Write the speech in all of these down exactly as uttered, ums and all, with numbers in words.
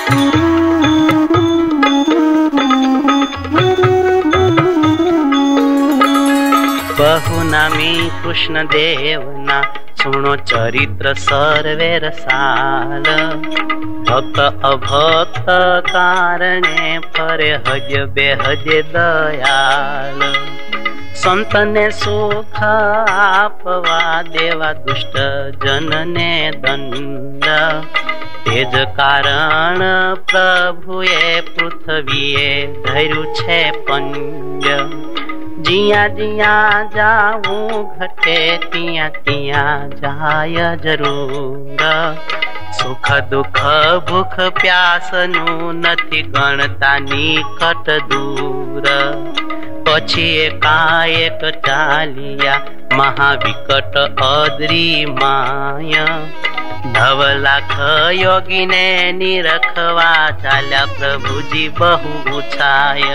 बहुनामी कृष्ण देवना सुनो चरित्र सर्वे रसाल। भक्त अभक्त कारणे फरे हज बेहजे दयाल। संतने सुख आपवा देवा दुष्ट जनने दंड। तेज कारण प्रभुए पृथ्वीए धर्यु छे पंज। जिया जिया जाऊं घटे तिया तिया जाय जरूर। सुख दुख भूख प्यास नु नथी गणता निकट दूर। पछी एकाएक चालिया महाविकट अदरी माया। नव लाख योगी ने निरखवा चाल्या प्रभुजी बहु छाय।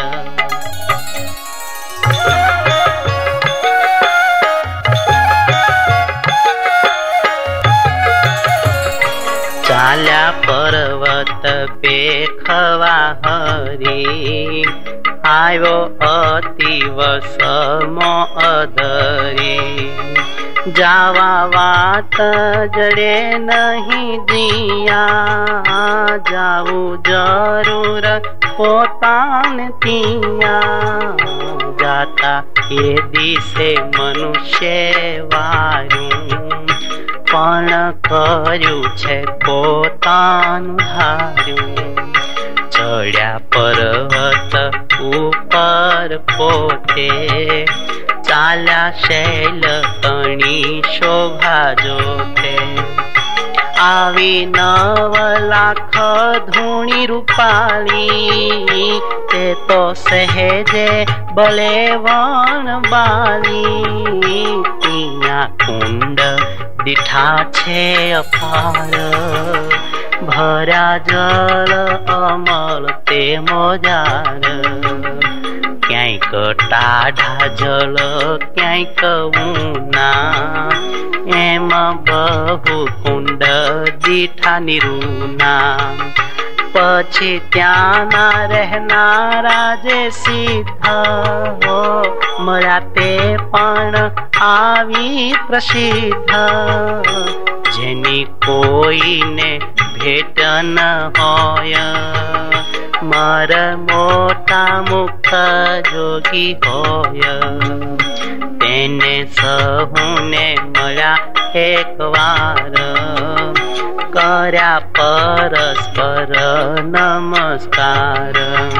चाल्या पर्वत पे खवा हरी। आयो अतीव समो अधरी। जावा वात जड़े नहीं दिया। जाऊ जरूर पोतान तिया। जाता ये दिसे मनुष्य वारू। पण कर्यु छे पोतानु धार्यु। चढ़्या पर्वत ऊपर पोते। चाल्या शैल तणी शोभा जोते। आवी नव लाख धूणी रूपाली। ते तो सहेजे बले वन बाली। तिया कुंड दिठा छे अपार। भरा जल अमल ते मोजार। क्यांक टाढ़ा जल क्यांक ऊना। एम बहु कुंड दिठा निरूना। पछी त्याना रहनारा जे सिद्ध हो। मळ्या ते पण आवी प्रसिद्ध। जेनी कोई ने भेट न होय। मर मोटा मुक्त जोगी होय। तेने सहुने मळ्या एक वार। कर्या परस्पर नमस्कार।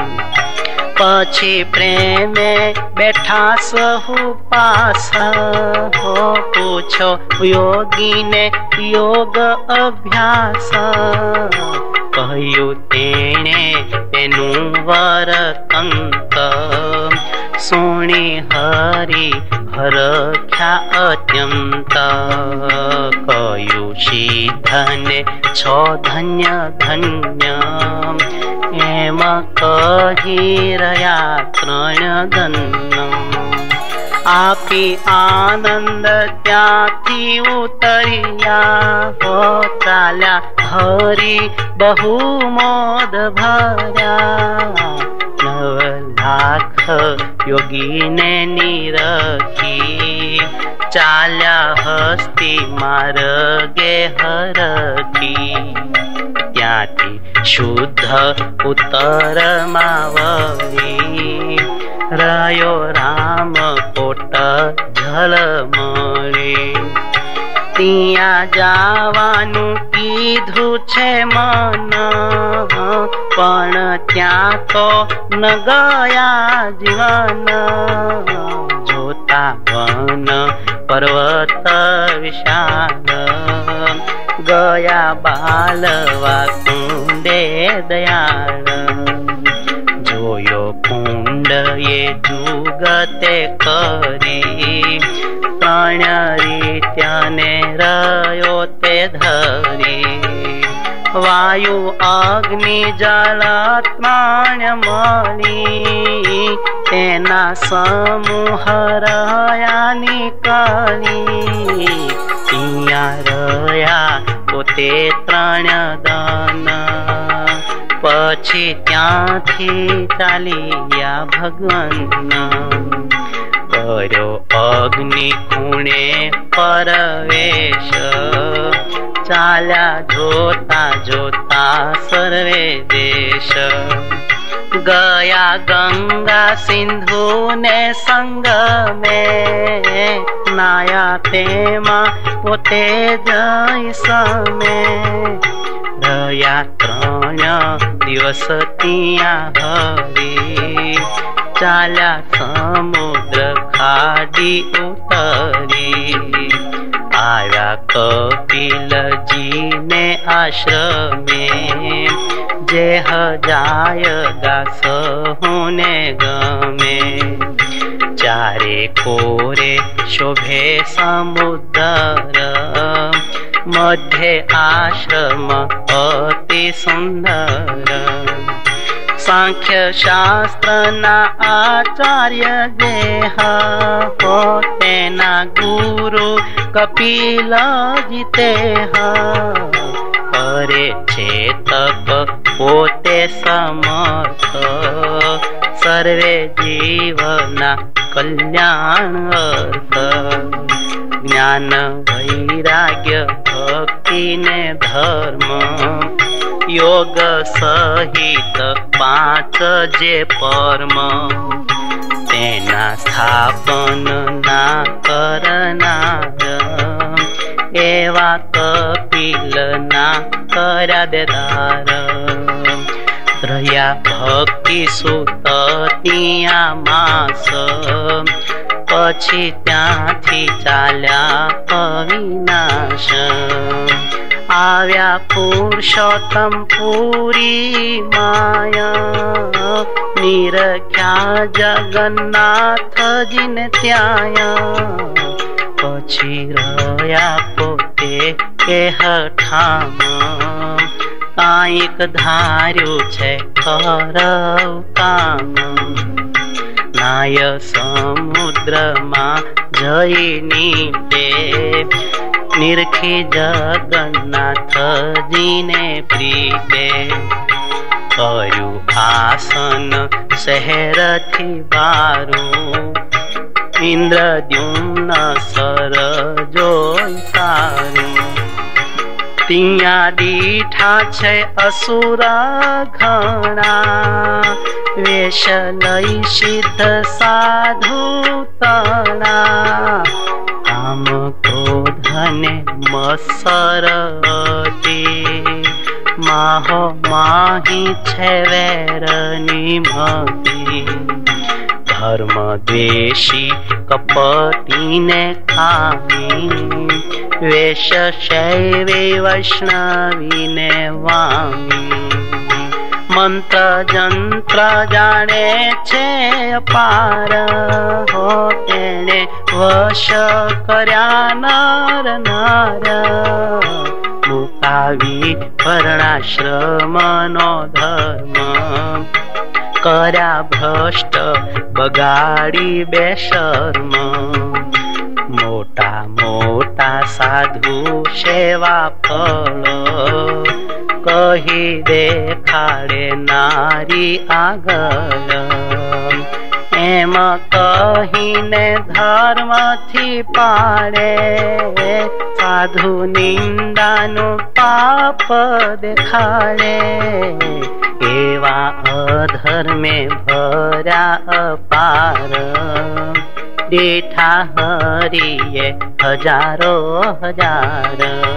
पछी प्रेमे बैठा सहु पास हो। पूछो योगी ने योग अभ्यास। कहयु तेने तेनु वर कंत। सुणी हरि हरख्या अत्यंत। कयु सिद्धने छो धन्य धन्य। एम कही रया त्रण दन्न। आपी आनंद त्याथी उतरिया हो। चाल्या हरि बहु मोद भर्या। नव लाख योगी ने निरखी। चाल्या हस्ती मार्गे हरखी। त्याथी शुद्ध उतर मावली। रयो राम कोट झलमळी। तिया जावानु कीधु छे मन। पण त्या तो न गया जीवन। जोता वन पर्वत विशाल। गया बालवा कुंडे दयाळ। जोयो कुंड ये जुगते करी। प्राण रीत्याने रयो ते धरी। वायु अग्नि जल प्राण मळी। तेना समूह रया निकली। तिया रया पोते त्रण दान। પછી ત્યાંથી ચાલ્યા ભગવાન, કર્યો અગ્નિ કુણે પરવેશ, ચાલ્યા જોતા જોતા સર્વે દેશ, ગયા ગંગા સિંધુ ને સંગમે, નાયા તેમાં પોતે જય સમે, રહ્યા ત્રણ દિવસ ત્યાં હરી, ચાલ્યા સમુદ્ર ખાડી ઉતરી, આવ્યા કપિલજી ને આશ્રમે, જે જાય દાસ હુને ગમે, ચારે કોરે શોભે સમુદ્ર, મધ્ય આશ્રમ અતિ સુંદર, સાંખ્ય શાસ્ત્ર ના આચાર્ય જેહ, તેના ગુરુ કપિલજી તેહ, કરે છે તપ પોતે સમર્થ, સર્વે જીવના કલ્યાણ અર્થ, જ્ઞાન વૈરાગ્ય ભક્તિ ને ધર્મ, યોગ સહિત પાંચ જે પરમ, તેના સ્થાપન ના કરનાર, એવા કપિલ ના કર્યા દેદાર, રહ્યા ભક્તિ સુત ત્યાં માસ, પછી ત્યાંથી ચાલ્યા અવિનાશ, આવ્યા પુરુષોત્તમ પુરી માયા, નિરખ્યા જગન્નાથજીને ત્યાં, પછી રહ્યા પોતે કેહઠામ, કાંઈક ધાર્યું છે કરવ કામ, નાય સમુદ્રમાં જઈ નીટે, નિરખી જગન્નાથજીને પ્રીતે, કર્યું આસન શહેરથી બારું, ઇન્દ્રદ્યુમ્ન સર જોઈ સારું, ત્યાં દીઠા છે અસુર ઘણા, વેશ લઈ સિદ્ધ સાધુ તણા, કામ ક્રોધને મસરતી, માહો માહી છે વેરની મતી, ધર્મ દ્વેષી કપટીને ખામી, વેશ શૈવી વૈષ્ણવીને વામી, મંત્ર જંત્ર જાણે છે અપાર, હો તેને વશ કર્યા નર નાર, મુકાવી વર્ણાશ્રમનો ધર્મ, કર્યા ભ્રષ્ટ બગાડી બેશર્મ, મોટા મોટા સાધુ સેવા ફળ, કહી દેખાડે નારી આગળ, એમ કહીને ધર્મથી પાડે, સાધુ નિંદાનું પાપ દેખાડે, એવા અધર્મે ભર્યા અપાર, દેઠા હરિએ હજારો હજાર,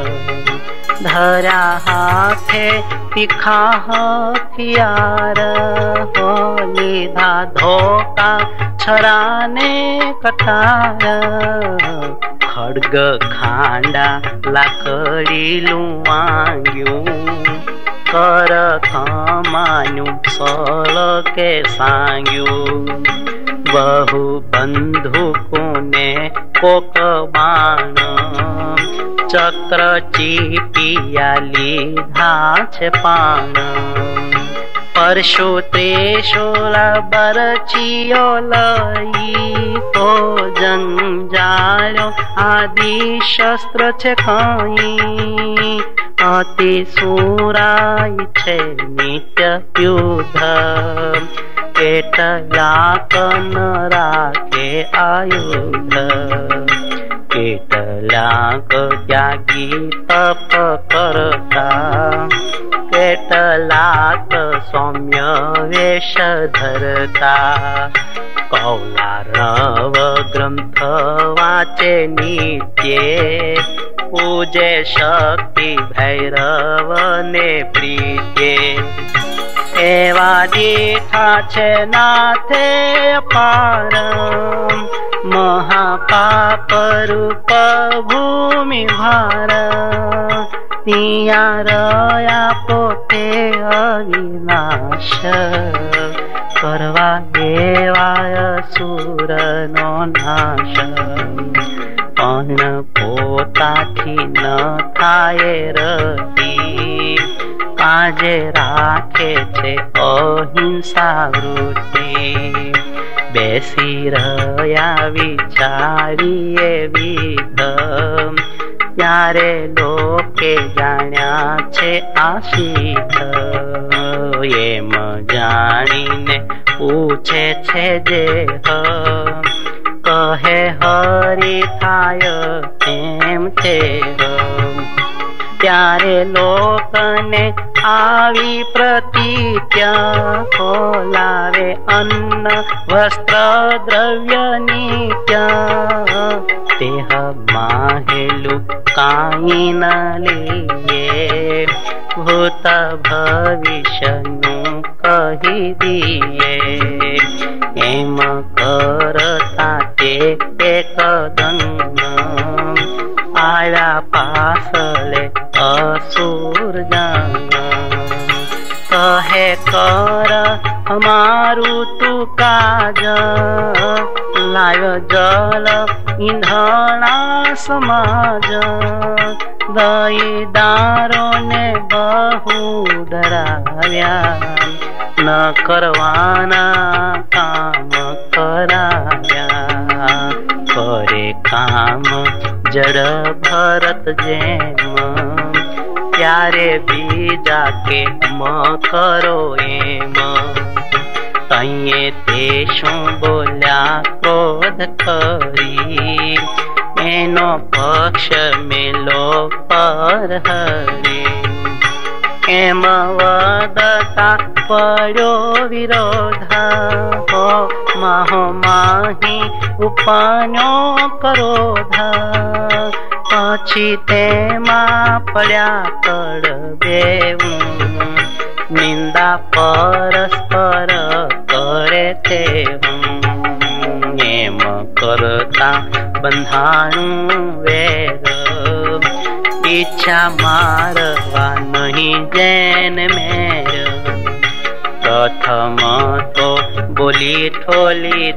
ધરા હાથે તીખા હથિયાર, હો લીધા ધોકા છરાને કટાર, ખડગ ખાંડા લાકડી લુવાંગ્યું, કર કમાનું સળ કે સાંગ્યું, બહુ બંધુકોને કોક બાણ, ચક્ર ચીપિયા લીધા છે પાણ, પરશુ ત્રિશૂળ બરચીઓ લઈ, તો જંજાળ્યો આદિ શસ્ત્ર છે કઈ, अति सुराय छे नित्य युद्ध કેટલાક ન રાખે આયુધ કેટલાક ત્યાગી તપ કરતા કેટલાક સૌમ્ય વેશ ધરતા કૌલારવ ગ્રંથ વાંચે નિત્યે પૂજે શક્તિ ભૈરવ ને પ્રીત્યે એવા દીઠા છે નાથે અપાર મહાપાપ રૂપ ભૂમિ ભાર ત્યાં રહ્યા પોતે અવિનાશ કરવા દેવાય સુરનો નાશ પણ પોતાથી ન થાય રતી કાજે રાખે છે અહિંસા વૃત્તિ બેસી રહ્યા વિચારીએ વિધ ત્યારે લોકે જાણ્યા છે આશિત એમ જાણીને પૂછે છે જે કહે હરી થાય એમ છે ત્યારે લોકને આવી પ્રતીત્યા ખોલાવે અન્ન વસ્ત્ર દ્રવ્ય નિત્ય તેહ માહેલું કાંઈ ન લઈએ ભૂત ભવિષ્યનું કહી દઈએ એમ કરતા તે એકદમ આયા પાસલે असुर कहे कर हमारू तू काज लाय जल ईंधना समाज दई दारो ने बहु डराव्या न करवाना કામ કરાવ્યા કરે કામ જડ ભરત જેમ ત્યારે બીજા કેમ કરો એમ તઈએ તે શું બોલ્યા ક્રોધ કરી એનો પક્ષ મેલો પર હરી એમ વદતા પડ્યો વિરોધ હો માહો માહી ઉપાન્યો ક્રોધ પછી તેમાં પડ્યા કડબેવું નિંદા પરસ્પર કરે તેવું એમ કરતા બંધાણું વેર ઈચ્છા મારવા નહીં જેન મેર પ્રથમ તો બોલી ઠોલી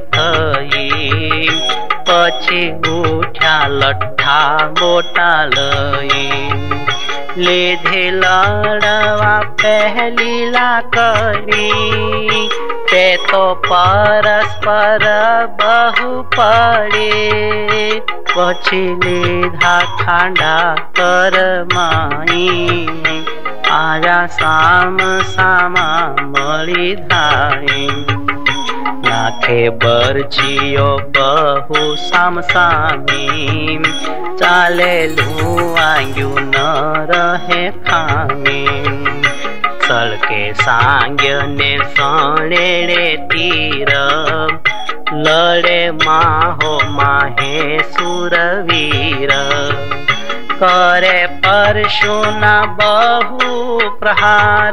થઈ પછી ઉઠ્યા લઠ્ઠા મોટા લઈ લીધે લડવા પહેલી લાકડી તે તો પરસ્પર બહુ પડે પછી લીધા ખાંડા કરમાઈ આયા સામ સામા મળી ધાઈ નાખે બરછીઓ બહુ સામ સામી ચાલેલું વાંગ્યું ન રહે ખામી સળકે સાંગ્ય ને સણેડે તીર લડે માહો માહે સુરવીર કરે પરશુના બહુ પ્રહાર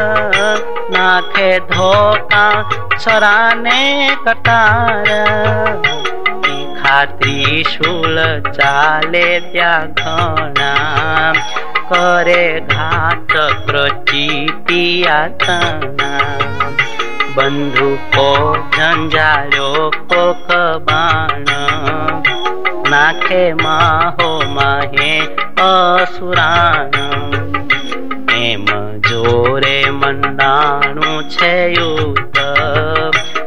નાખે ધોકા છરાને કટાર તીખા ત્રિશૂલ ચાલે ત્યાં ઘણા કરે ઘાત પ્રચીતિયા તણા બંદૂકો ઝંઝાળ્યો કોક બાણ નાખે માહો માહે અસુરાણ એમ જોરે મંડાણું છે યુદ્ધ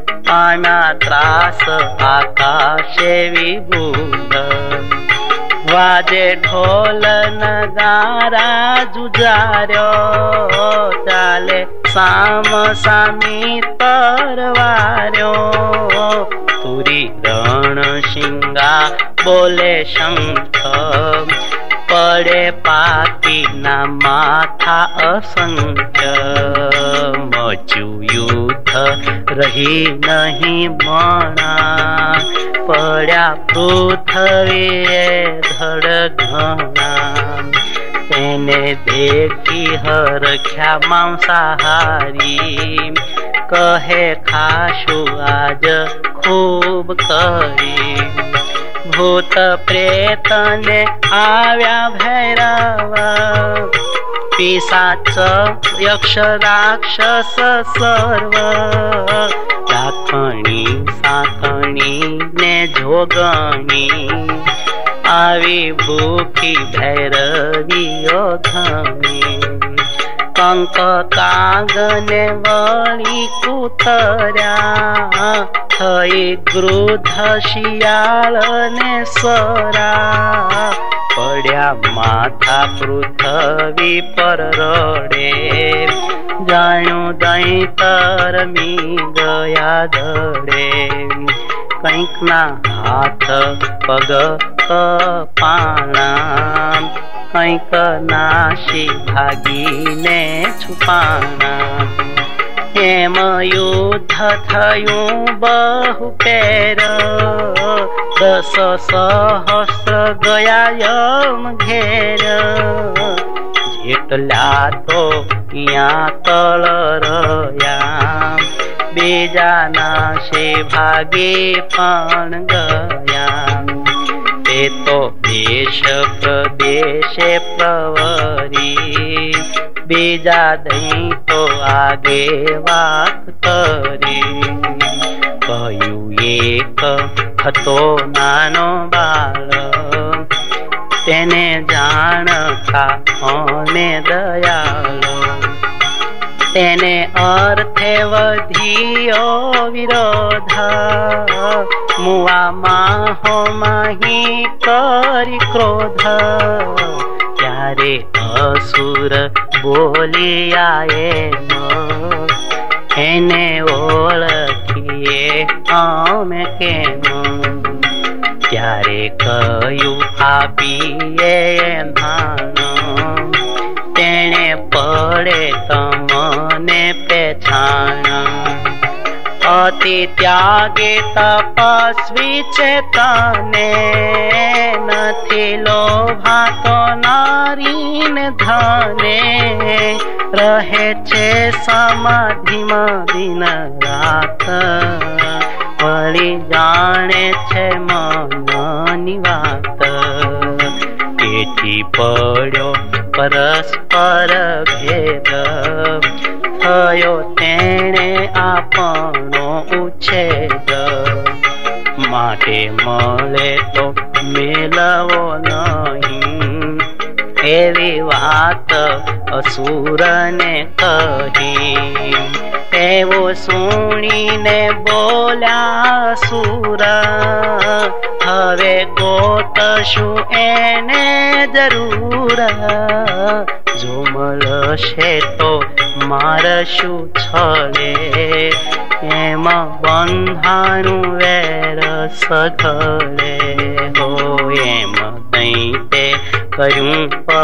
પામ્યા ત્રાસ આકાશે વિભૂત વાજે ઢોલ નગારા જુજાર્યો, ચાલે સામ સામી તરવાર્યો, તુરી રણ શિંગા બોલે શંખ, પડે પાકી ના માથા અસંખ્ય, મચ્યું યુદ્ધ રહી નહીં મણા, પડ્યા પૃથ્વીએ ધડ ઘણા, તેને દેખી હરખ્યા માંસાહારી, કહે ખાશું આજ ખૂબ કરી, ભૂત પ્રેત ને આવ્યા ભૈરવ, પિશાચ યક્ષ રાક્ષસ સર્વ, રાખણી સાકણી ને જોગણી, આવી ભૂખી ભૈરવીઓ ઘણી, કંક કાગ ને વળી કૂતર્યા, થઈ ગૃધ શિયાળ ને સરા, પડ્યા માથા પૃથ્વી પર રડે, જાણ્યું દૈતર મી ગયા ધડે, કંઈક ના હાથ પગ કપાણા, કંઈક નાશી ભાગીને છુપાણા, એમ યુદ્ધ થયું બહુ પેર, દસ સહસ્ર ગયા યમ ઘેર, જેટલા તો યા તળ રહ્યા, બીજા નાશે ભાગે પણ ગયા, તે તો દેશ પ્રદેશે પ્રવરી, બીજા દહીં તો આગે વાત કરી, કહ્યું એક હતો નાનો બાળ, તેને જાણતા અને દયાળો, તેને અર્થે વધ્યો વિરોધ, મુઆમાં હો માહી કરી ક્રોધ, ત્યારે અસુર બોલિયા એમ, એને ઓળખીએ અમે કેમ, ત્યારે કહ્યું આપીએ ભાન, તેને પડે તમને પેછાણ, અતિ ત્યાગે તપસ્વી છે તને, નથી લોભાતો નારીને ધને, રહે છે સમાધિમાં દિન રાત, વળી જાણે છે મનની વાત, તેથી પડ્યો પરસ્પર ભેદ, થયો તેણે આપણો ઉછેદ, માટે મળે તો મેલવો નહીં, એવી વાત અસુરને કહી, એવું સુણીને બોલ્યા સુર, હવે ગોતશું એને જરૂર, જો મળશે તો મારશું છળે, એમાં બંધાનું વેર સઘળે, હો એમ દૈતે કર્યું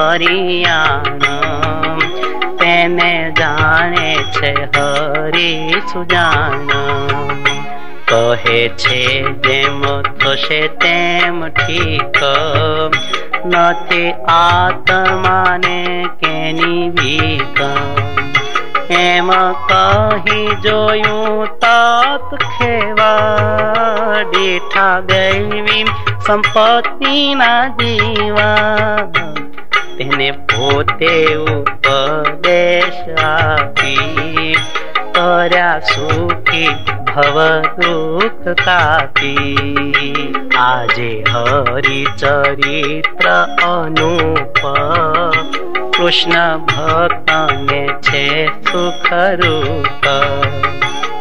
પરિયાણ, તેને જાણે છે હરી સુજાણ, કહે છે જેમ થશે તેમ ઠીક, નથી આત્માને કેની બીક, એમ કહી જોયું તત ખેવા, દીઠા ગઈ સંપત્તિના જીવા, તેને પોતે ઉપદેશ આપી, કર્યા સુખી ભવ દુઃખ કાપી, આજે હરિ ચરિત્ર અનુપ, કૃષ્ણ ભક્તને છે સુખરૂપ,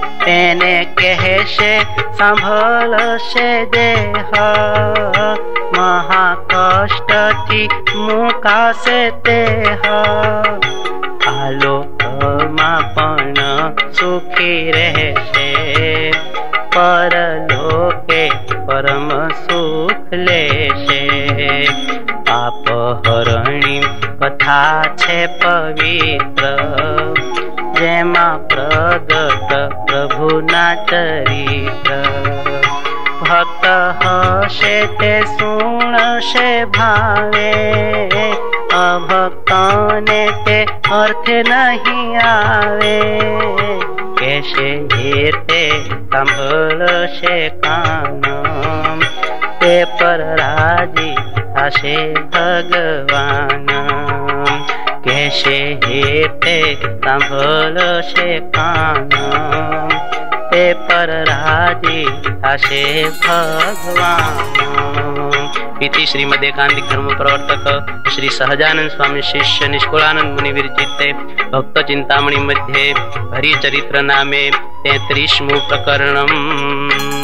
તેને કહેશે સાંભળશે દેહ, महाकष्टथी मुकासे तेह आलोकमां पण सुखी रहेशे परलोके परम सुख लेशे पापहरणी कथा छे पवित्र जेमा प्रगट प्रभुना चरित्र भक्त हशे ते सुणशे भावे अभक्तने ते अर्थ नहीं आवे कैसे हेते सांभळशे कान ते पर राजी थाशे भगवान कैसे हेते सांभळशे कान ते पर राजी थाशे भगवान। इति श्रीमद् एकांतिक धर्म प्रवर्तक श्री सहजानंद स्वामी शिष्य निष्कुलानंद मुनि विरचिते भक्त चिंतामणि मध्ये हरिचरित्र नामे तैंत्रिशमु प्रकरणम्।